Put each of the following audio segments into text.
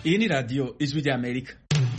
Iyi ni radiyo ijwi ry'Amerika.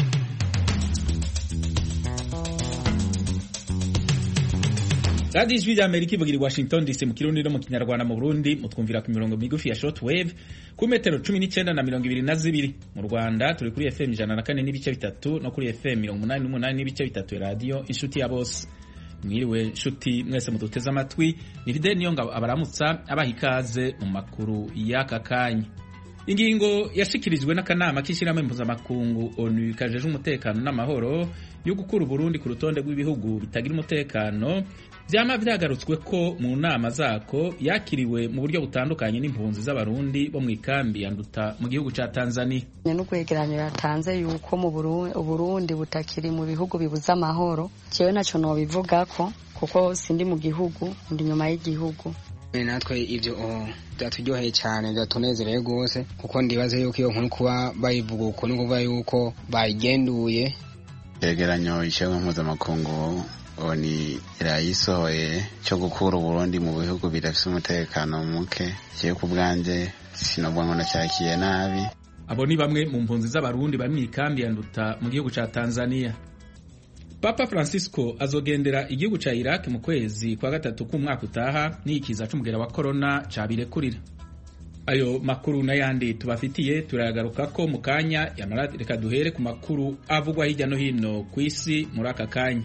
radiyo ijwi ry'Amerika ivugira i Washington DC mu Kirundi no mu Kinyarwanda. Mu Burundi mutwumvira ku mirongo migufi ya shortwave ku metero 19 na 22. Mu Rwanda turi kuri FM 104.3 no kuri FM 88.3 radiyo inshuti ya bose. Mwiriwe nshuti mwese muduteze amatwi, ni Fidel Niyongabo abaramutsa abaha ikaze mu makuru y'aka kanya. Ingingo yashikirijwe n'akanama k'ishyirahamwe mpuzamakungu ONU kajeje umutekano n'amahoro yo gukura Burundi ku rutonde rw'ibihugu bitagira umutekano vyama vyagarutswe ko mu nama zako yakiriwe mu buryo butandukanye n'impunzi z'abarundi bo mu ikambi ya Nduta mu gihugu ca Tanzania. No kwegeranira Tanze yuko mu Burundi butakiri mu bihugu bibuza amahoro, cyewe naco no bivugako kuko sindi mu gihugu ndi nyuma y'igihugu. Natwe ivyo byaturyoheye cyane, byatunezereye gose kuko ndibaze yuko iyo nkuru kuba bayivuga uko no kuvuga yuko bayigenduye. Yegeranyo ishyirahamwe mpuzamakungu ONU irayisohoye cyo gukura Burundi mu bihugu bidafite umutekano muke, kiye ku bwanje sinobwa ngo nacyakiye nabi. Abo ni bamwe mu mpunzi z'abarundi bari mu ikambi ya Nduta mu gihugu ca Tanzania. Papa Francisco azogendera igihugu ca Iraq mu kwezi kwa gatatu k'umwaka utaha n'ikiza c'umugera wa corona cabirekurira. Ayo makuru n'ayandi tubafitiye turayagaruka ko mu kanya, yamara reka duhere ku makuru avugwa hirya no hino ku isi muri aka kanya.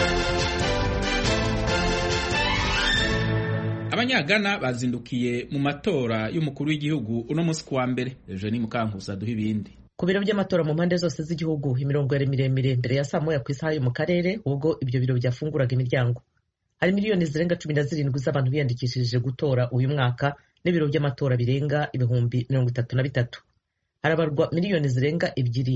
Abanyagana bazindukiye mu matora y'umukuru w'igihugu uno munsi kuwa mbere. Eugenie Mukankusa duha ibindi. Ku biro by'amatora mu mpande zose z'igihugu, imirongo yari miremire mbere ya saa moya ku isaha yo mu karere ubwo ibyo biro byafunguraga imiryango. Hari miliyoni zirenga 17 z'abantu biyandikishije gutora uyu mwaka n'ibiro by'amatora birenga ibihumbi 33. Harabarwa miliyoni zirenga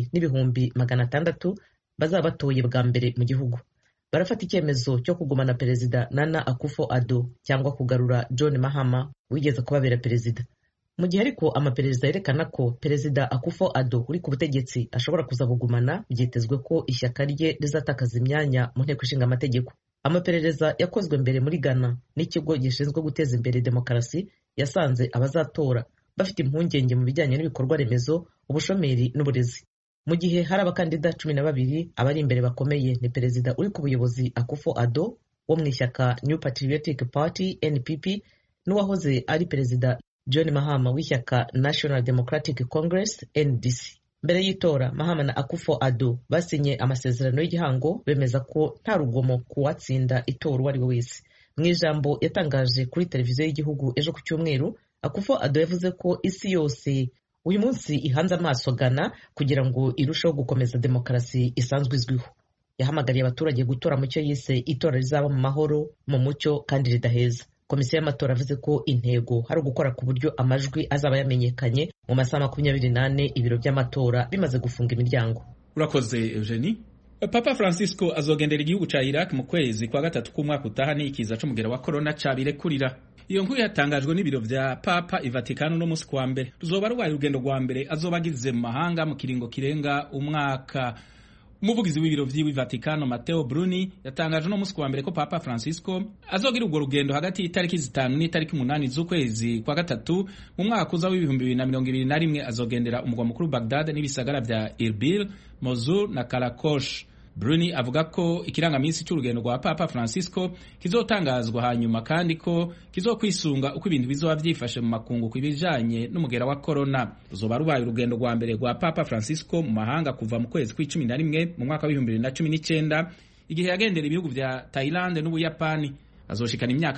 2,600,000 bazaba batoye bwa mbere mu gihugu. Barafata icyemezo cyo kugumana Perezida Nana Akufo-Addo cyangwa kugarura John Mahama wigeze kubabera perezida. Mu gihe ariko amaperereza yerekana ko Perezida Akufo-Addo uri ku butegetsi ashobora kuzabugumana, byitezwe ko ishyaka rye rizatakaza imyanya mu nteko ishinga amategeko. Amaperereza yakozwe mbere muri Ghana n'ikigo gishinzwe guteza imbere demokarasi yasanze abazatora bafite impungenge mu bijyanye n'ibikorwa remezo, ubushomeri n'uburezi. Mu gihe hari abakandida 12 abari imbere bakomeye ni Perezida uri ku buyobozi Akufo-Addo wo mu ishyaka New Patriotic Party NPP n'uwahoze ari Perezida John Mahama w'ishyaka National Democratic Congress NDC. Mbere y'itora, Mahama na Akufo-Addo basinye amasezerano y'igihango bemeza ko nta rugomo kuwatsinda itora uwo ari we wese. Mu ijambo yatangaje kuri televiziyo y'igihugu ejo ku cyumweru, Akufo-Addo yavuze ko isi yose uyu munsi ihanze amaso Ghana kugira ngo irusheho gukomeza demokarasi isanzwe izwiho. Yahamagariye abaturage gutora mu cyo yise itora rizaba mu mahoro, mu mucyo kandi ridaheza. Komisiyo y'amatora yavuze ko intego hari ugukora ku buryo amajwi azaba yamenyekanye mu masaha 24 ibiro by'amatora bimaze gufunga imiryango. Urakoze Eugenie. Papa Francisco azogendera igihugu ca Iraq mu kwezi kwa gatatu k'umwaka utaha n'ikiza c'umugera wa corona cabirekurira. Iyo nkuru yatangajwe n'ibiro vya Papa i Vatican no munsi kuwa mbere. Ruzoba rubaye urugendo rwa mbere azoba agize mu mahanga mu kiringo kirenga umwaka. Umuvugizi w'ibiro vy'i Vatikano Matteo Bruni yatangaje no munsi kuwa mbere ko Papa Francisco azogira urwo rugendo hagati y'itariki 5 n'itariki 8 z'ukwezi kwa gatatu mu mwaka uza w'2021. Azogendera umugwa mukuru Baghdad n'ibisagara vya Erbil, Mosul na Karakosh. Bruni avuga ko ikirangamisi cy'urugendo rwa Papa Francisco kizotangazwa hanyuma kandi ko kizokwisunga uko ibintu bizoba byifashe mu makungu kwibijanye n'umugera wa corona. Ruzoba rubaye urugendo rwa mbere rwa Papa Francisco mu mahanga kuva mu kwezi kwa11 mu mwaka wa 2019 igihe yagendera ibihugu vya Thailand n'Ubuyapani. Azoshikana imyaka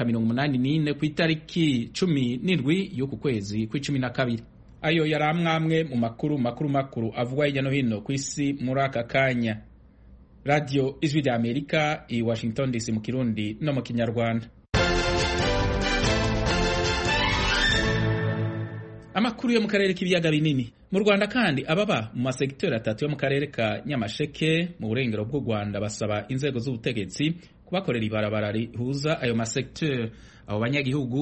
84 ku itariki 17 y'uku kwezi kwa12. Ayo yari amwe mu makuru avugwa hirya no hino ku isi muri aka kanya. Radio Ijwi ry'Amerika i Washington DC mu Kirundi no mu Kinyarwanda. Amakuru yo mu karere k'ibiyaga binini. Mu Rwanda kandi ababa mu masekiteri 3 yo mu karere ka Nyamasheke mu burengero bw'u Rwanda basaba inzego z'ubutegetsi kubakorera ibarabara rihuza ayo masekiteri. Abo banyagihugu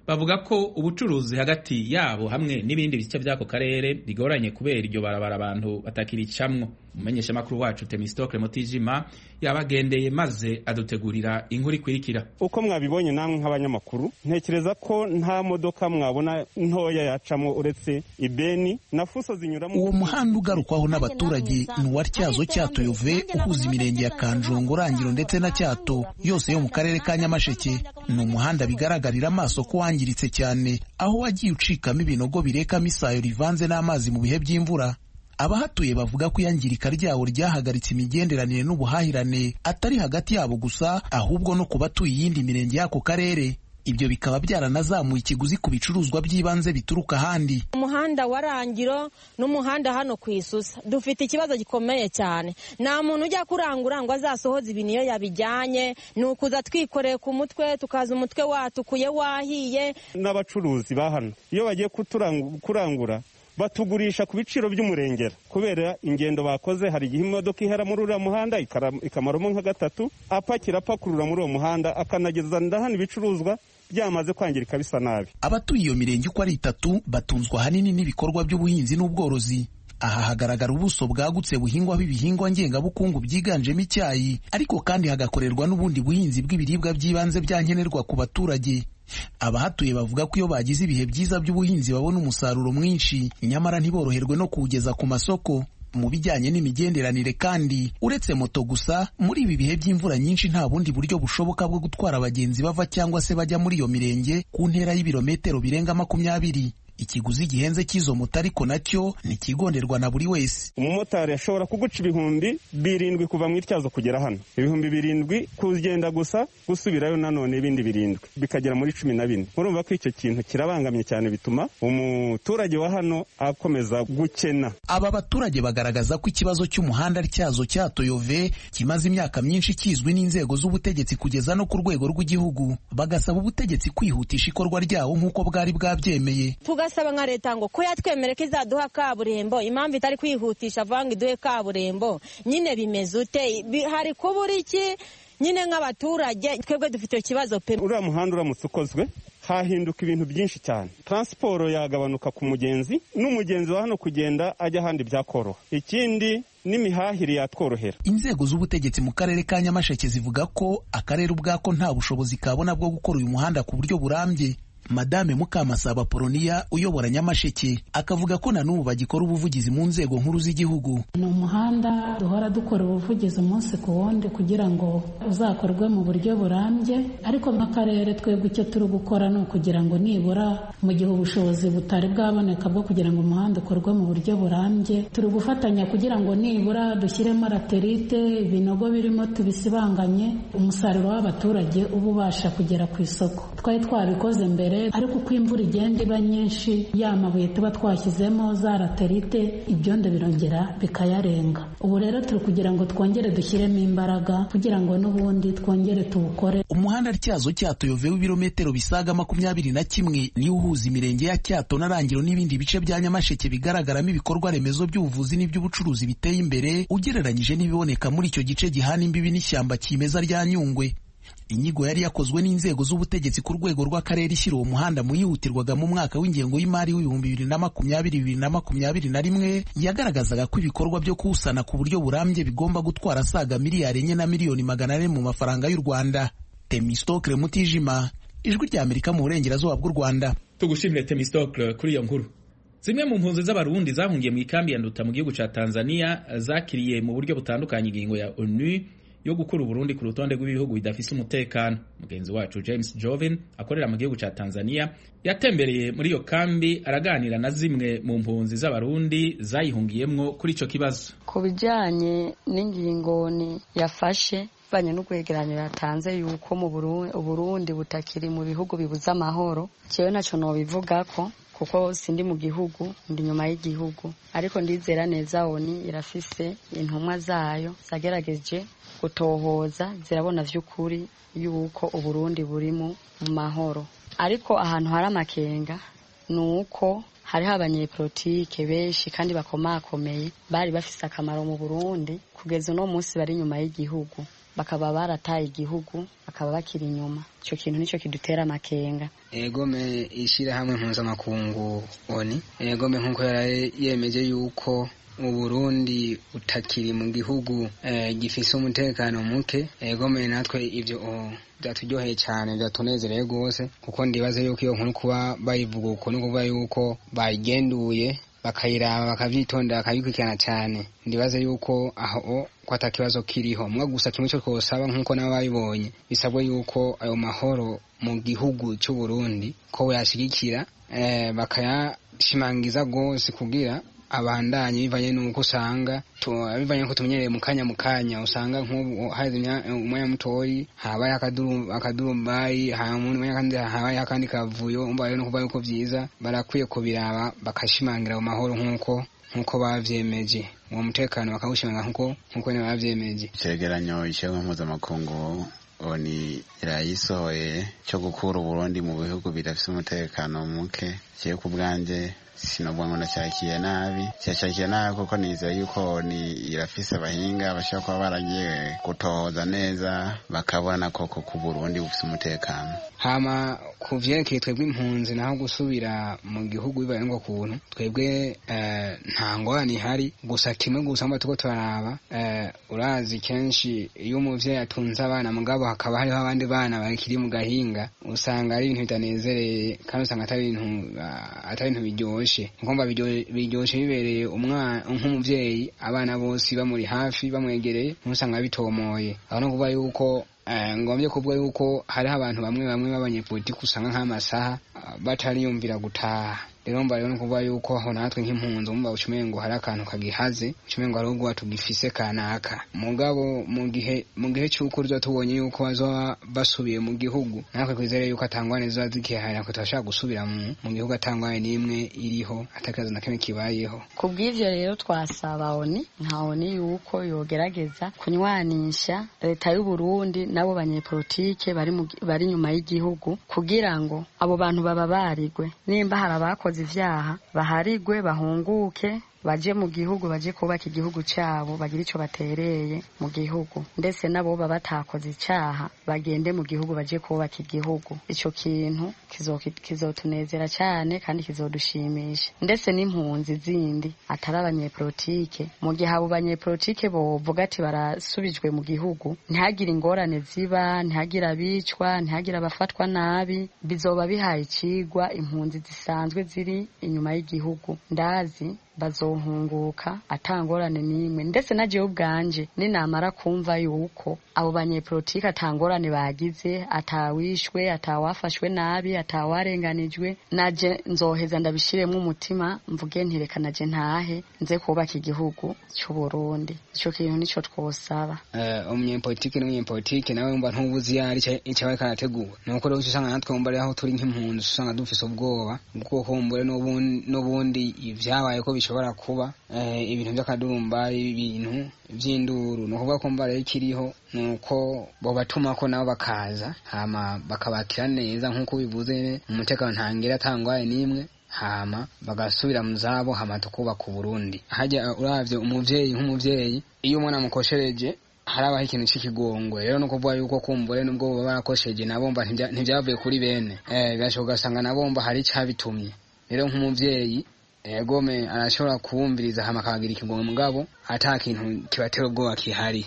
bavuga ko ubucuruzi hagati yabo hamwe n'ibindi bice by'ako karere bigoranye kubera iryo barabara abantu batakiricamwo. Umumenyeshamakuru wacu Temistocle Mutijima yabagendeye maze adutegurira inkuru ikurikira. Uko mwabibonye namwe nk'abanyamakuru, ntekereza ko nta modoka mwabona ntoya yacamo uretse ibeni na fuso zinyuramo. Uwo muhanda ugarukwaho n'abaturage ni uwa Tyazo Cyato Yove uhuza imirenge ya Kanjongo, Rangiro ndetse na Cyato yose yo mu karere ka Nyamasheke. Ni umuhanda bigaragarira amaso ko wangiritse cyane, aho wagiye ucikamo ibinogo birekamo isayo rivanze n'amazi mu bihe by'imvura. Abahatuye bavuga ko iyangirika ryawo ryahagaritse imigenderanire n'ubuhahirane atari hagati yabo gusa, ahubwo no ku batuye iyindi mirenge y'ako karere. Ibyo bikaba byaranazamuye ikiguzi ku bicuruzwa by'ibanze bituruka ahandi. Umuhanda wa Rangiro n'umuhanda hano ku Isusa dufite ikibazo gikomeye cyane. Nta muntu ujya kurangura ngo azasohoza ibintu iyo yabijyanye, nukuza twikoreye ku mutwe tukaza umutwe watukuye wahiye. N'abacuruzi ba hano iyo bagiye kurangura batugurisha ku biciro by'umurengera kubera ingendo bakoze. Hari igihe imodoka ihera muri uriya muhanda ikamaramo nka gatatu, apakira apakurura muri uwo muhanda akanageza ndahano ibicuruzwa byamaze kwangirika bisa nabi. Abatuye iyo mirenge uko ari 3 batunzwe ahanini n'ibikorwa by'ubuhinzi n'ubworozi. Aha hagaragara ubuso bwagutse buhingwaho ibihingwa ngengabukungu byiganjemo icyayi, ariko kandi hagakorerwa n'ubundi buhinzi bw'ibiribwa by'ibanze byankenerwa ku baturage. Abahatuye bavuga ko iyo bagize ibihe byiza by'ubuhinzi babona umusaruro mwinshi, nyamara ntiboroherwe no kuwugeza ku masoko. Mu bijyanye n'imigenderanire kandi, uretse moto gusa, muri ibi bihe by'imvura nyinshi nta bundi buryo bushoboka bwo gutwara abagenzi bava cyangwa se bajya muri iyo mirenge ku ntera y'ibirometero birenga 20. Ikiguzi gihenze cy'izo moto ariko nacyo ntikigonderwa na buri wese. Umumotari ashobora kuguca 7,000 kuva mu Ityazo kugera hano, 7,000 kugenda gusa, gusubirayo nanone ibindi 7 bikagera muri 14. Urumva ko icyo kintu kirabangamye cyane, bituma umuturage wa hano akomeza gukena. Aba baturage bagaragaza ko ikibazo cy'umuhanda Tyazo Cyato Yove kimaze imyaka myinshi kizwi n'inzego z'ubutegetsi kugeza no ku rwego rw'igihugu. Bagasaba ubutegetsi kwihutisha ikorwa ryawo nk'uko bwari bwabyemeye. Tugasaba nka leta ngo ko yatwemere ko izaduha kaburimbo, impamvu itari kwihutisha vanga iduhe kaburimbo nyine bimeze ute? Hari kubura iki nyine nk'abaturage? Twebwe dufite ikibazo pe. Uriya muhanda uramutse ukozwe hahinduka ibintu byinshi cyane. Transport yagabanuka ku mugenzi, n'umugenzi wa hano kugenda ajya ahandi byakoroha. Ikindi n'imihahire yatworohera. Inzego z'ubutegetsi mu karere ka Nyamasheke zivuga ko akarere ubwako nta bushobozi kabona bwo gukora uyu muhanda ku buryo burambye. Madame Mukamasaba Polonia uyobora Nyamasheke akavuga ko na n'ubu bagikora ubuvugizi mu nzego nkuru z'igihugu. Ni umuhanda duhora dukora ubuvugizi umunsi ku wundi kugira ngo uzakorwe mu buryo burambye, ariko nk'akarere twebwe icyo turi gukora ni ukugira ngo nibura mu gihe ubushobozi butari bwaboneka bwo kugira ngo umuhanda ukorwe mu buryo burambye, turi gufatanya kugira ngo nibura dushyiremo laterite, ibinogo birimo tubisibanganye, umusaruro w'abaturage uba ubasha kugera ku isoko. Twari twabikoze mbere, ariko uko imvura igenda iba nyinshi, ya mabuye tuba twashyizemo za laterite, ibyondo birongera bikayarenga. Ubu rero turi kugira ngo twongere dushyiremo imbaraga kugira ngo n'ubundi twongere tuwukore. Umuhanda Tyazo Cyato Yove w'ibirometero bisaga 21 niyo uhuza imirenge ya Cyato na Rangiro n'ibindi bice bya Nyamasheke bigaragaramo ibikorwa remezo by'ubuvuzi n'iby'ubucuruzi biteye imbere ugereranyije n'ibiboneka muri icyo gice gihana imbibi n'ishyamba kimeza rya Nyungwe. Inyigo yari yakozwe n'inzego z'ubutegetsi ku rwego rw'akarere ishyira uwo muhanda mu yihutirwaga mu mwaka w'ingengo y'imari w'2020-2021 yagaragazaga ko ibikorwa byo kuwusana ku buryo burambye bigomba gutwara asaga miliyari 4 na miliyoni 400 mu mafaranga y'u Rwanda. Temistocle Mutijima, Ijwi rya Amerika mu burengerazuba bw'u Rwanda. Tugushimire Temistocle kuri iyo nkuru. Zimwe mu mpunzi z'abarundi zahungiye mu ikambi ya Nduta mu gihugu ca Tanzania zakiriye mu buryo butandukanye ingingo ya ONU yo gukura Burundi ku rutonde rw'ibihugu bidafise umutekano. Mugenzi wacu James Joven akorera mu gihugu ca Tanzania yatembereye muri iyo kambi araganira na zimwe mu mpunzi z'abarundi zayihungiyemwo kuri ico kibazo. Ku bijanye n'ingingo ni yafashe banye no kwegeranira yatanze yuko mu Burundi butakiri mu bihugu bibuza amahoro, cyewe naco no bivugako kuko sindi mu gihugu, ndi nyuma y'igihugu, ariko ndizera neza oni irafise intumwa zayo zagerageje gutohoza zirabona vy'ukuri yuko Uburundi buri mu mahoro. Ariko ahantu hari amakenga nuko hariho abanyepolitike benshi kandi bakomakomeye bari bafise akamaro mu Burundi kugeza uno munsi bari nyuma y'igihugu. bakaba barataye igihugu bakaba bakiri inyuma. Ico kintu nico kidutera amakenga. Egome ishirahamwe mpuzamakungu ONU egome nkuko yemeje yuko Uburundi utakiri mu gihugu gifise umutekano muke. Egome natwe ivyo byaturyoheye cyane, byatunezereye gose, kuko ndibaze yuko iyo nkuru kuba bayivuga uko no kuba yuko bayigenduye bakayiraba bakavyitondera bakabikurikirana cyane, ndibaze yuko aho ko atakibazo kiriho. Mwa gusa kimwe cyo twosaba nkuko nabo bayibonye, bisabwe yuko ayo mahoro mu gihugu cy'u Burundi ko yashigikira bakayashimangiza gose kugira abandanye bivanye nuko usanga bivanye ko tumenyereye mu kanya usanga nk'ubu hazimya umwanya mutoyi habaye akadurumbayi habaye akandi kavuyo, umbaye no kuba yuko vyiza barakwiye kubiraba bakashimangira mu mahoro nkuko bavyemeje, uwo mutekano bakawushimanga nkuko ne bavyemeje. Cegeranyo ishyirahamwe mpuzamakungu ONU irayisohoye cyo gukura Uburundi mu bihugu bidafise umutekano muke, kiye ku bwanje sinobwa ngo ndacyakiye nabi kuko nizeye yuko ni irafise abahinga bashaka kuba baragiye gutohoza neza bakabona koko ku Burundi bufise umutekano. Hama kuvyerekeye twebwe impunzi naho gusubira mu gihugu bibaye ngo kuntu twebwe nta ngorane ihari, gusa kimwe gusa mba tuko turaraba urazi kenshi iyo umuvyeyi atunze abana mugabo hakaba hariho abandi bana bakiri mu gahinga, usanga ari ibintu bitanezereye kandi usanga atari ibintu biryoshe. Ngomba biryoshe bibereye umwana nk'umuvyeyi abana bose bamuri hafi bamwegereye ntusanga bitomoye. Aho no kuba yuko ngombye kuvuga yuko hariho abantu bamwe b'abanyepolitiki usanga nk'amasaha batariyumvira gutaha. Rero mba rero kuvuga yuko aho natwe nk'impunzi umva ucumengo hari akantu kagihaze, ucumengo ari ubwo tugifise kanaka. Mugabo mu gihe cy'uko ryo tubonye yuko bazoba basubiye mu gihugu, natwe kwizere yuko atangwane zazikihara ko tashaka gusubira mu gihugu atangwane nimwe iriho atakaza na kimwe kibayeho. Kubw'ivyo rero twasaba ONU yuko yogerageza kunywanisha leta y'u Burundi nabo banyepolitike bari nyuma y'igihugu, kugira ngo abo bantu baba barigwe, nimba harabako ivyaha baharigwe bahunguke baje mu gihugu, baje kubaka igihugu cyabo, bagira ico batereye mu gihugu, ndetse nabo baba batakoze icaha bagende mu gihugu baje kubaka igihugu. Ico kintu kizotunezera cyane kandi kizodushimisha, ndetse n'impunzi zindi atari abanyepolitike. Mu gihe abo banyepolitike bovuga ati barasubijwe mu gihugu, ntihagire ingorane ziba, ntihagire abicwa, ntihagire abafatwa nabi, bizoba bihaye icigwa impunzi zisanzwe ziri inyuma y'igihugu. Ndazi bazohunguka atangorane nimwe, ndetse na jewe ubwanje ninamara kumva yuko abo banyepolitike atangorane bagize, atawishwe, atawafashwe nabi, atawarenganijwe, naje nzoheza ndabishiremo umutima mvuge ntireka naje ntahe nze kubaka igihugu cy'u Burundi. Ico kintu nico twosaba. Umunyepolitike nawe mba ntubuzi yari icyabaye karategura, nuko rero usanga natwe mba aho turi nk'impunzi usanga dufise ubwoba bwo kumbure n'ubundi ivyabaye ko bishobora kuba ibintu by'akadurumba, ibintu by'induru. No kuvuga ko mbare ikiriho nuko bo batuma ko nabo bakaza hama bakabakira neza nkuko bivuze, umutekano ntangira atangwaye nimwe, hama bagasubira mu zabo, hama tukubaka Burundi. Hajya uravye nk'umuvyeyi iyo umwana mukoshereje harabaho ikintu c'ikigongwe. Rero no kuvuga yuko kumbure nubwo baba barakosheje nabomba ntibyavuye kuri bene birashoboka gasanga nabomba hari icabitumye. Rero nk'umuvyeyi egome arashobora kuwumviriza hama akagira ikigongwe mugabo ata kintu kibatera ubwoba kihari.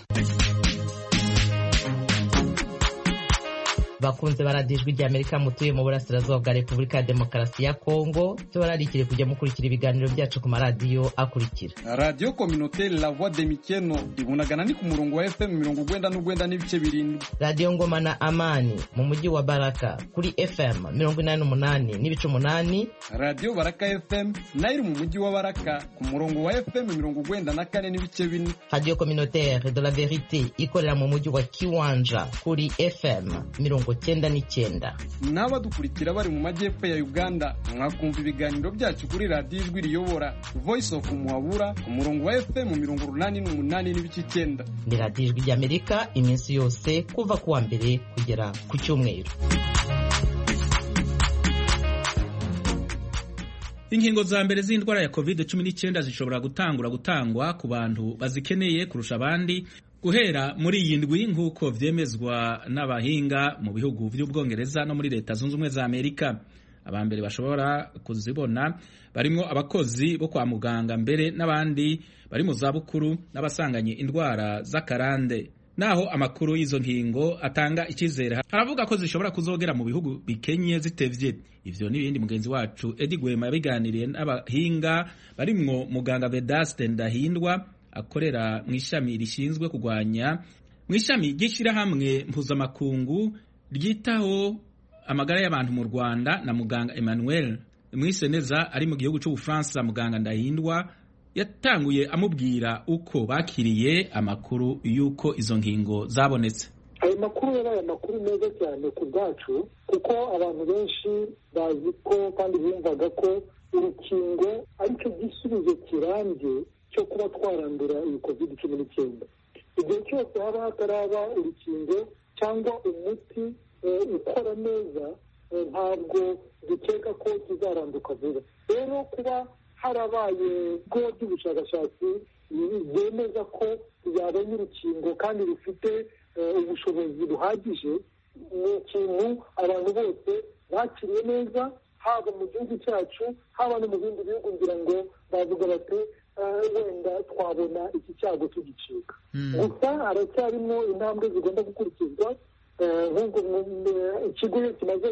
Bakunze baradijwe rya Amerika mutuye mu burasirazuba bwa Repubulika ya Demokarasi ya Kongo, cyo bararikire kujya mukurikira ibiganiro byacu ku maradiyo akurikira: Radio Communautaire La Voix de Mikeno ibunagana ni ku murongo wa FM 99 n'ibice birindwi. Radio Ngoma na Amani mu mujyi wa Baraka kuri FM 88 n'ibice 8. Radio Baraka FM nayo mu mujyi wa Baraka ku murongo wa FM 94 n'ibice 4. Radio Communautaire de la Vérité ikorera mu mujyi wa Kiwanja kuri FM 99. N'abadukurikira bari mu majyepfo ya Uganda mwakumva ibiganiro byacu kuri Radio Ijwi Riyobora Voice of Muhabura ku murongo wa FM 88 n'ibice 9. Ni Radio Ijwi ry'Amerika iminsi yose kuva kuwa mbere kugera ku cyumweru. Inkingo za mbere z'indwara ya COVID-19 zishobora gutangwa ku bantu bazikeneye kurusha abandi guhera muri iyi ndwi nk'uko vyemezwa n'abahinga mu bihugu vy'Ubwongereza no muri Leta Zunze Ubumwe za Amerika. Abambere bashobora kuzibona barimwo abakozi bo kwa muganga mbere n'abandi bari mu zabukuru n'abasanganye indwara z'akarande. Naho amakuru y'izo nkingo atanga ikizere, haravuga ko zishobora kuzogera mu bihugu bikenye zitevye. Ivyo n'ibindi mugenzi wacu Edi Gwema yabiganiriye n'abahinga barimwo muganga Vedaste Ndahindwa akorera mu ishami rishinzwe kugwanya mu ishami ry'ishirahamwe mpuzamakungu ryitaho amagara y'abantu mu Rwanda na muganga Emmanuel Mwiseneza ari mu gihugu c'Ubufaransa. Muganga Ndahindwa yatanguye amubwira uko bakiriye amakuru y'uko izo ngingo zabonetse. Ayo makuru yabaye amakuru meza cyane ku bwacu, kuko abantu benshi bazi ko kandi bumvaga ko urukingo aricyo gisubizo kirambye cyo kuba twarandura iyi COVID-19. Igihe cyose haba hataraba urukingo cyangwa umuti ukora neza, ntabwo dukeka ko kizaranduka vuba. Rero kuba harabaye ibigo by'ubushakashatsi byemeza ko yabonye urukingo kandi rufite ubushobozi buhagije, ni ikintu abantu bose bakiriye neza, haba mu gihugu cyacu haba no mu bindi bihugu, ngira ngo bavuga bati wenda twabona iki cyago tugicika. Gusa haracyarimo intambwe zigomba gukurikizwa. Nk'ubwo ikigo iyo kimaze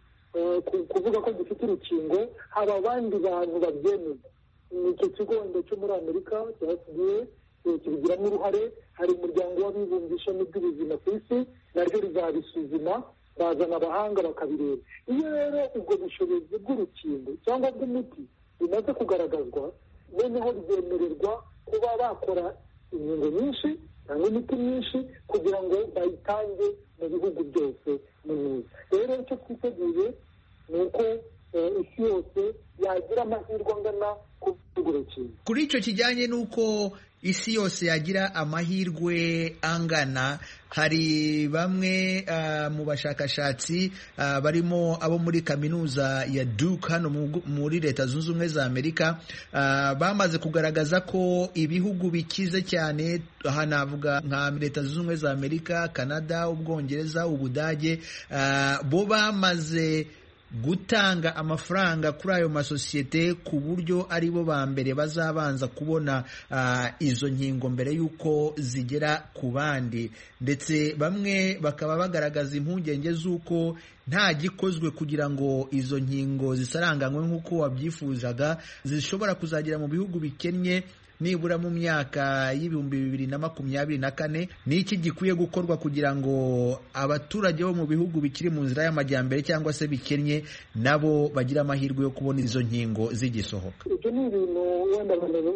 kuvuga ko gifite urukingo, haba abandi bantu babyemeza. Icyo kigo wenda cyo muri Amerika cyasigaye kibigiramo uruhare. Hari umuryango w'abibumbye ishami ry'ubuzima ku isi, naryo rizabisuzuma, bazana abahanga bakabireba. Iyo rero ubwo bushobozi bw'urukingo cyangwa bw'umuti bimaze kugaragazwa, noneho byemererwa kuba bakora inkingo nyinshi cyangwa imiti myinshi kugira ngo bayitange mu bihugu byose mu neza. Rero icyo twiteguye ni uko isi yose yagira amahirwe angana ku rukingo. Kuri icyo kijyanye n'uko isi yose yagira amahirwe angana, hari bamwe mu bashakashatsi barimo abo muri kaminuza ya Duke hano muri Leta Zunze Ubumwe za Amerika bamaze kugaragaza ko ibihugu bikize cyane, aha navuga nka Leta Zunze Ubumwe za Amerika, Canada, Ubwongereza, Ubudage, bo bamaze gutanga amafaranga kuri ayo masosiyete ku buryo ari bo ba mbere bazabanza kubona izo nkingo mbere y'uko zigera ku bandi, ndetse bamwe bakaba bagaragaza impungenge z'uko nta gikozwe kugira ngo izo nkingo zisaranganywe nk'uko wabyifuzaga, zishobora kuzagera mu bihugu bikennye nibura mu myaka y'ibihumbi 2024. Ni iki gikwiye gukorwa kugira ngo abaturage bo mu bihugu bikiri mu nzira y'amajyambere cyangwa se bikennye nabo bagira amahirwe yo kubona izo nkingo zigisohoka? Ibyo ni ibintu wenda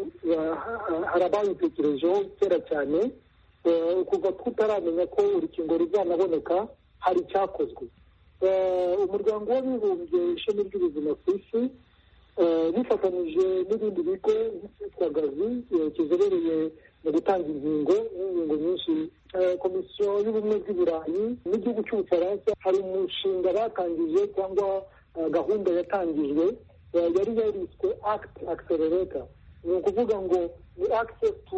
hari ababitekerejeho kera cyane, kuva tutaramenya ko urukingo ruzanaboneka hari icyakozwe. Umuryango w'abibumbye ishami ry'ubuzima ku isi bifatanyije n'ibindi bigo byitwa Gavi kizobereye mu gutanga inkingo nyinshi, komisiyo y'ubumwe bw'i Burayi n'igihugu cy'Ubufaransa, hari umushinga batangije cyangwa gahunda yatangijwe yari yariswe Act Accelerator. Ni ukuvuga ngo ni access to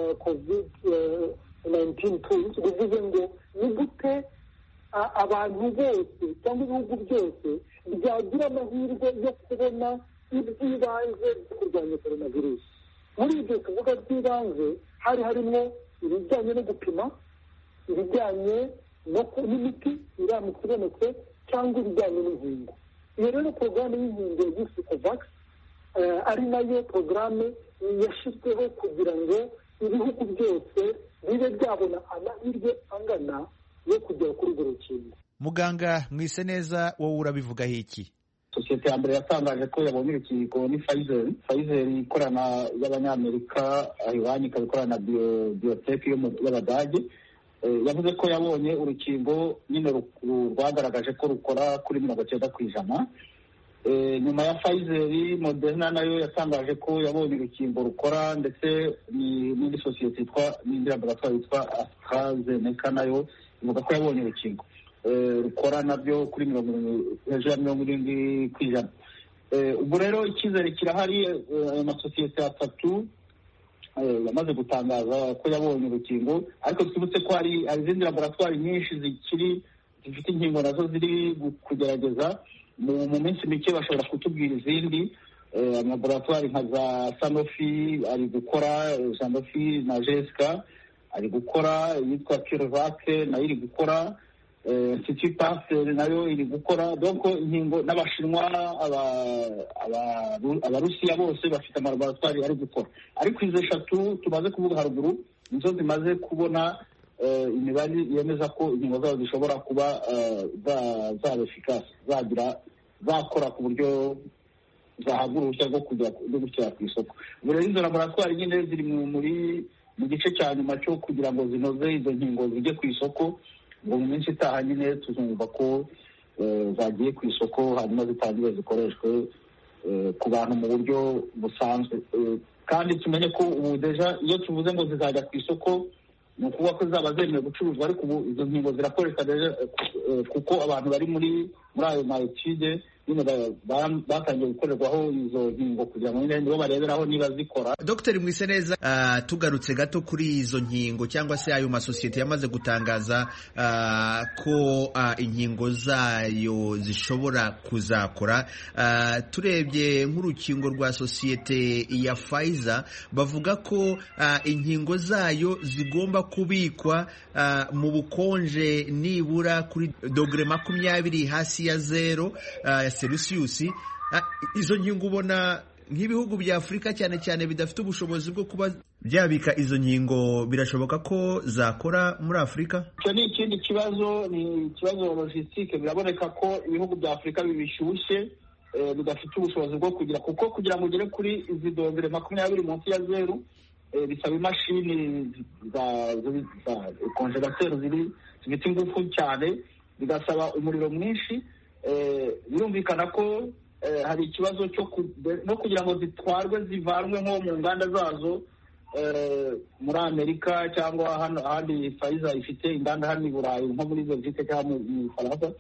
COVID-19 tools, bivuze ngo ni gute abantu bose cyangwa ibihugu byose byagira amahirwe yo kubona iby'ibanze byo kurwanya coronavirus. Muri ibyo tuvuga by'ibanze hari harimo ibijyanye no gupima, ibijyanye n'imiti iramutse ibonetse, cyangwa ibijyanye n'inkingo. Iyo rero porogaramu y'inkingo yiswe COVAX ari nayo porogaramu yashyizweho kugira ngo ibihugu byose bibe byabona amahirwe angana yo kugera kuri urwo rukingo. Muganga Mwiseneza, wowe urabivugaho iki? Sosiyete ya mbere yatangaje ko yabonye urukingo ni Pfizer ikorana y'Abanyamerika, iwanyu ikaba ikorana na Biotech y'Abadage. Yavuze ko yabonye urukingo nyine rwagaragaje ko rukora kuri 90%. Nyuma ya Pfizer, Moderna nayo yatangaje ko yabonye urukingo rukora, ndetse n'indi sosiyete n'indi laboratoire yitwa AstraZeneca nayo ivuga ko yabonye urukingo rukora nabyo kuri hejuru ya 70%. Ubwo rero icyizere kirahari. Amasosiyete atatu yamaze gutangaza ko yabonye urukingo, ariko twibutse ko hari izindi laboratwari nyinshi zifite inkingo nazo ziri kugerageza. Mu minsi mike bashobora kutubwira izindi. Laboratwari nka za Sanofi ari gukora, Sanofi na Jeska ari gukora, yitwa CureVac nayo iri gukora, Institut Pasteur nayo iri gukora. Donc inkingo n'Abashinwa, Abarusiya bose bafite amalaboratwari ari gukora, ariko izo eshatu tumaze kuvuga haruguru nizo zimaze kubona imibare yemeza ko inkingo zabo zishobora kuba zaba efikasi, zakora ku buryo zahabwa uruhushya rwo gushyira ku isoko. Ubu rero izo laboratwari nyine ziri mu gice cya nyuma cyo kugira ngo zinoze izo nkingo zijye ku isoko. Ngo mu minsi itaha nyine tuzumva ko zagiye ku isoko, hanyuma zitangire zikoreshwe ku bantu mu buryo busanzwe. Kandi tumenye ko ubu deja iyo tuvuze ngo zizajya ku isoko ni ukuvuga ko zaba zemewe gucuruzwa, ariko ubu izo nkingo zirakoreshwa deja kuko abantu bari muri ayo maetude nyine batangiye gukorerwaho izo nkingo kugira ngo nibo bareberaho niba zikora. Dr. Mwiseneza, tugarutse gato kuri izo nkingo cyangwa se ayo masosiyete yamaze gutangaza ko inkingo zayo zishobora kuzakora, turebye nk'urukingo rwa sosiyete ya Pfizer bavuga ko inkingo zayo zigomba kubikwa mu bukonje nibura kuri dogere 20 hasi ya 0 Celsius. Izo nkingo ubona nk'ibihugu bya Afurika cyane cyane bidafite ubushobozi bwo kuba byabika izo nkingo, birashoboka ko zakora muri Afurika? Icyo ni ikindi kibazo, ni ikibazo logistique. Biraboneka ko ibihugu bya Afurika bibishyushye bidafite ubushobozi bwo kugira ngo ugere kuri izi dogere 20 munsi ya 0 bisaba imashini za konjerateri zifite ingufu cyane, bigasaba umuriro mwinshi. Birumvikana ko hari ikibazo no kugira ngo zitwarwe zivanwe nko mu nganda zazo muri Amerika cyangwa hano ahandi. Pfizer ifite inganda hano i Burayi nko muri Belgique cyangwa mu Faransa.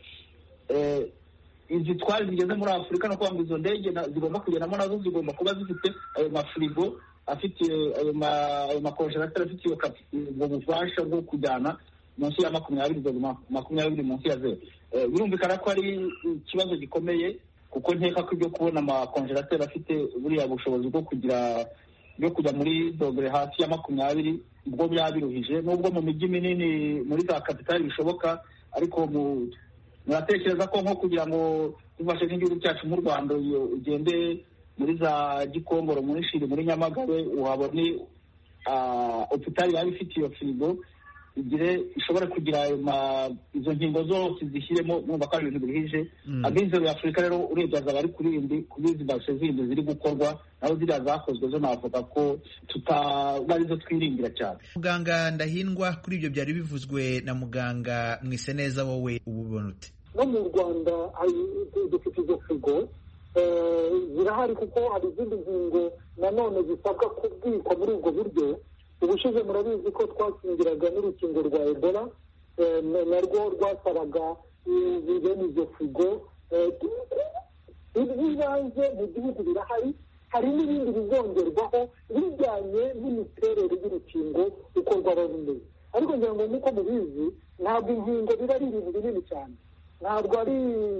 Izitwari zigeze muri Afurika no kuvuga ngo izo ndege zigomba kugendamo nazo zigomba kuba zifite ayo mafirigo afite ayo makonjerateri afite ubwo bufasha bwo kujyana munsi ya 20 munsi ya 0. Birumvikana ko ari ikibazo gikomeye, kuko nkeka ko ibyo kubona amakonjerateri afite buriya bushobozi bwo kujya muri dogere hasi ya 20 ubwo byabiruhije. Nubwo mu mijyi minini muri za kapitali bishoboka, ariko muratekereza ko nko kugira ngo dufashe nk'igihugu cyacu mu Rwanda ugende muri za Gikongoro, muri Shiri, muri Nyamagabe, uhabone hopitali yaba ifite iyo firigo ishobora kugira izo nkingo zose zishyiremo, mwumva ko ari ibintu biruhije. Abizero ya Afurika rero urebye azaba ari kuri izi base zindi ziri gukorwa, naho ziriya zakozwe zo navuga ko tutarizo twiringira cyane. Muganga Ndahindwa, kuri ibyo byari bivuzwe na muganga Mwiseneza, wowe ububona ute? No mu Rwanda dufite izo firigo zirahari, kuko hari izindi nkingo nanone zisabwa kubwikwa muri ubwo buryo. Ubushize murabizi ko twakingiraga n'urukingo rwa Ebola, narwo rwasabaga bene izo firigo. Iby'ibanze mu gihugu birahari, hari n'ibindi bizongerwaho bijyanye n'imiterere y'urukingo uko rwaba rumeze. Ariko ngira ngo nk'uko mubizi, ntabwo inkingo biba ari ibintu binini cyane, ntabwo ari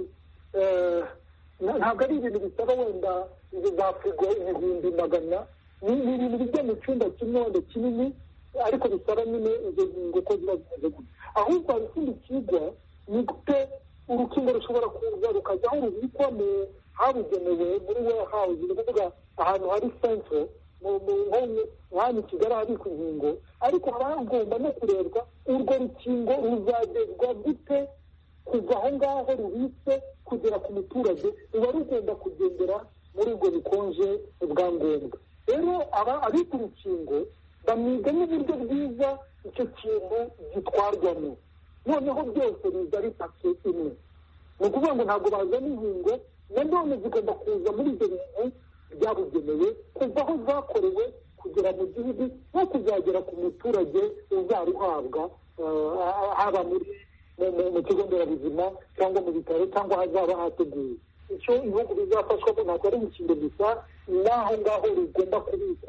ibintu bisaba wenda izo za firigo 1,000 ni ibintu bijya mu cyumba kimwe wenda kinini, ariko bisaba nyine izo nkingo ko ziba zimeze gutya. Ahubwo hari ikindi kigwa, ni gute urukingo rushobora kuza rukajya aho rubikwa mu habugenewe muri warehouse, ni ukuvuga ahantu hari centro hano i Kigali habikwa inkingo, ariko haba hagomba no kurebwa urwo rukingo ruzagezwa gute kuva aho ngaho rubitse kugera ku muturage. Ruba rugomba kugendera muri ubwo bukonje bwa ngombwa. Rero abita urukingo bamwiga n'uburyo bwiza icyo kintu gitwarwamo, noneho byose biza ari pake imwe. Ni ukuvuga ngo ntabwo bazana inkingo nanone zigomba kuza muri ibyo bintu byabugenewe, kuva aho zakorewe kugera mu gihugu no kuzagera ku muturage uzaruhabwa, haba mu kigo nderabuzima cyangwa mu bitaro cyangwa hazaba hateguwe. Icyo ibihugu bizafashwamo ntabwo ari urukingo gusa, n'aho ngaho rugomba kubikwa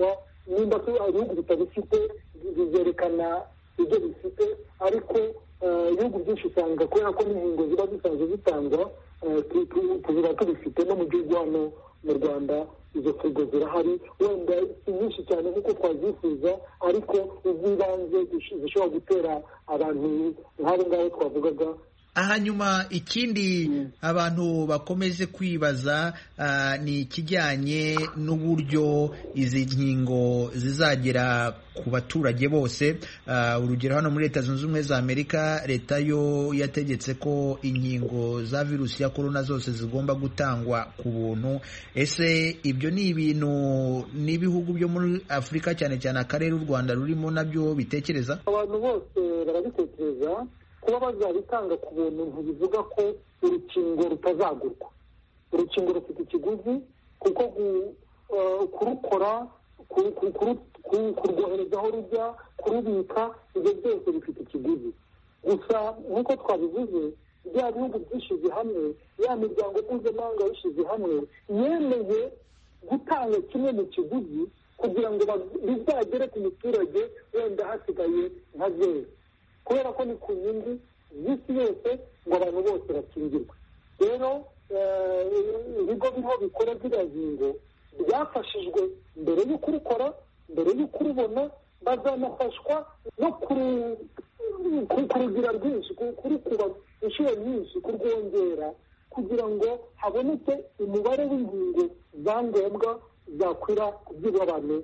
nimba ibihugu bitabifite bizerekana ibyo bifite, ariko ibihugu byinshi usanga kubera ko n'inkingo ziba zisanzwe zitangwa tuziba tubifite. no mu gihugu hano mu Rwanda izo frigo zirahari, wenda si nyinshi cyane nk'uko twazifuza, ariko iz'ibanze zishobora gutera abantu nk'abo ngabo twavugaga. Hanyuma ikindi abantu bakomeje kwibaza ni ikijyanye n'uburyo izi nkingo zizagera ku baturage bose. Urugero hano muri Leta Zunze Ubumwe za Amerika, leta yo yategetse ko inkingo za virusi ya korona zose zigomba gutangwa ku buntu. Ese ibyo ni ibintu n'ibihugu byo muri Afurika cyane cyane akarere u Rwanda rurimo nabyo bitekereza? Abantu bose barabitekereza. Kuba bazabitanga ku buntu ntibivuga ko urukingo rutazagurwa. Urukingo rufite ikiguzi, kuko kurukora, kurwohereza aho rujya, kurubika, ibyo byose bifite ikiguzi. Gusa nk'uko twabivuze, bya bihugu byishyize hamwe, ya miryango mpuzamahanga yishyize hamwe, yemeye gutanga kimwe mu kiguzi kugira ngo bizagere ku muturage wenda hasigaye nka zeru, kubera ko ni ku nyungu z'isi yose ngo abantu bose bakingirwe. Rero ibigo biriho bikora ziriya nkingo byafashijwe mbere yo kurukora, mbere yo kurubona, bazanafashwa no kurugira rwinshi, kurukuba inshuro nyinshi, kurwongera, kugira ngo haboneke umubare w'inkingo za ngombwa zakwira ku by'ibyo abantu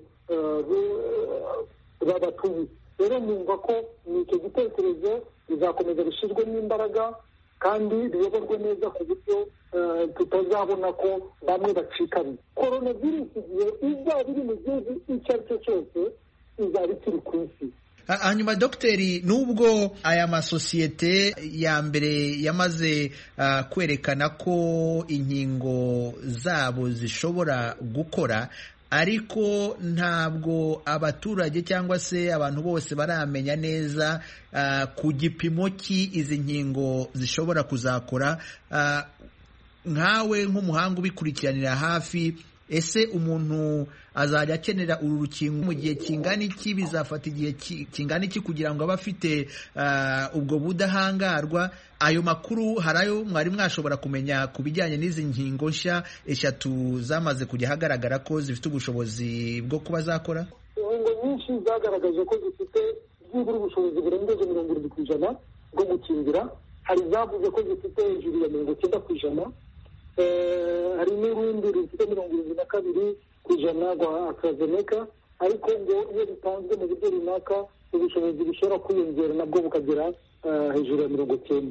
babatuye. Rero numva ko ni icyo gitekerezo bizakomeza bishyirwemo imbaraga kandi biyoborwe neza ku buryo tutazabona ko bamwe bacikanye. Korona virusi igihe izaba iri mu gihugu icyo ari cyo cyose izaba ikiri ku isi. Hanyuma Dogiteri, nubwo aya masosiyete ya mbere yamaze kwerekana ko inkingo zabo zishobora gukora, ariko ntabwo abaturage cyangwa se abantu bose baramenya neza ku gipimo ki izi nkingo zishobora kuzakora. Nkawe nk'umuhanga ubikurikiranira hafi, ese umuntu azajya akenera uru rukingo mu gihe kingana iki? Bizafata igihe kingana iki kugira ngo abe afite ubwo budahangarwa? Ayo makuru hari ayo mwari mwashobora kumenya ku bijyanye n'izi nkingo nshya 3 zamaze kujya hagaragara ko zifite ubushobozi bwo kuba zakora? Inkingo nyinshi zagaragaje ko zifite byibura ubushobozi burengeje 70% bwo gukingira. Hari zavuze ko zifite hejuru ya 90%. Hari n'urundi rufite 72% rwa AstraZeneca, ariko ngo iyo bitanzwe mu buryo runaka ubushobozi bushobora kwiyongera nabwo bukagera hejuru ya 90%.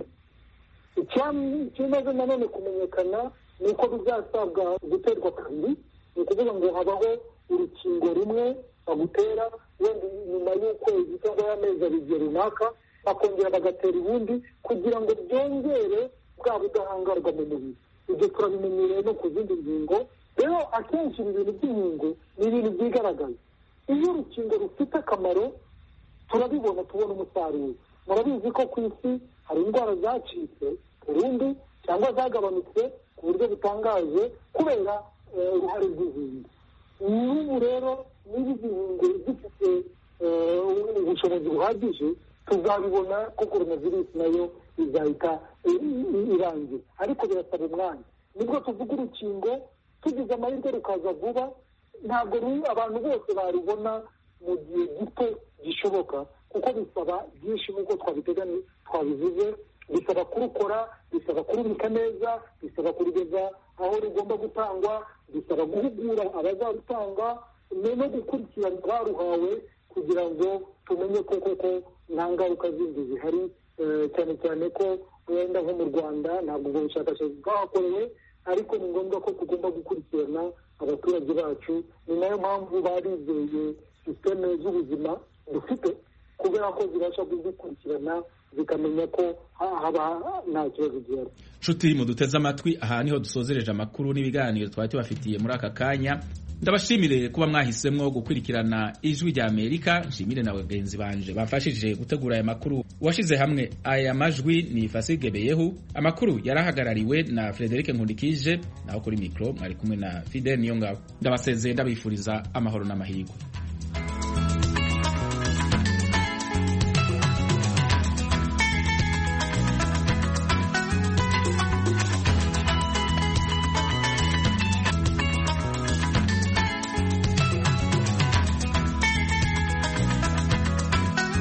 Ikimaze nanone kumenyekana ni uko bizasabwa guterwa kabiri. Ni ukuvuga ngo habaho urukingo rumwe bagutera, wenda nyuma y'ukwezi cyangwa y'amezi abiri runaka bakongera bagatera ubundi kugira ngo byongere bwa budahangarwa mu mubiri. Ibyo turabimenyereye no ku zindi ngingo. Rero akenshi ibi bintu by'inkingo ni ibintu byigaragaza. Iyo urukingo rufite akamaro turabibona, tubona umusaruro. Murabizi ko ku isi hari indwara zacitse burundu cyangwa zagabanutse ku buryo butangaje kubera uruhare rw'inkingo. N'ubu rero niba izi nkingo zifite ubushobozi buhagije, tuzabibona ko coronavirus nayo izahita irangira, ariko birasaba umwanya. Nibwo tuvuga urukingo tugize amahirwe rukaza vuba, ntabwo abantu bose barubona mu gihe gito gishoboka, kuko bisaba byinshi nk'uko twabivuze. Bisaba kurukora, bisaba kurubika neza, bisaba kurugeza aho rugomba gutangwa, bisaba guhugura abazarutanga no gukurikirana baruhawe kugira ngo tumenye ko koko nta ngaruka zindi zihari, cyane cyane ko wenda nko mu Rwanda ntabwo ubwo bushakashatsi bwahakorewe, ariko ni ngombwa ko tugomba gukurikirana abaturage bacu. Ni nayo mpamvu barizeye sisiteme z'ubuzima dufite, kubera ko zibasha kuzikurikirana zikamenya ko haba nta kibazo gihari. Nshuti muduteze amatwi, aha niho dusozereje amakuru n'ibiganiro twari tubafitiye muri aka kanya. Ndabashimire kuba mwahisemwo gukurikirana Ijwi rya Amerika. Nshimire na bagenzi banje bafashije gutegura aya makuru. Washize hamwe aya majwi ni Fasigebeyehu. Amakuru yarahagarariwe na Frederic Nkundikije, naho kuri micro mwari kumwe na Fidel Niyongabo. Ndabasezeye ndabifuriza amahoro n'amahirwe.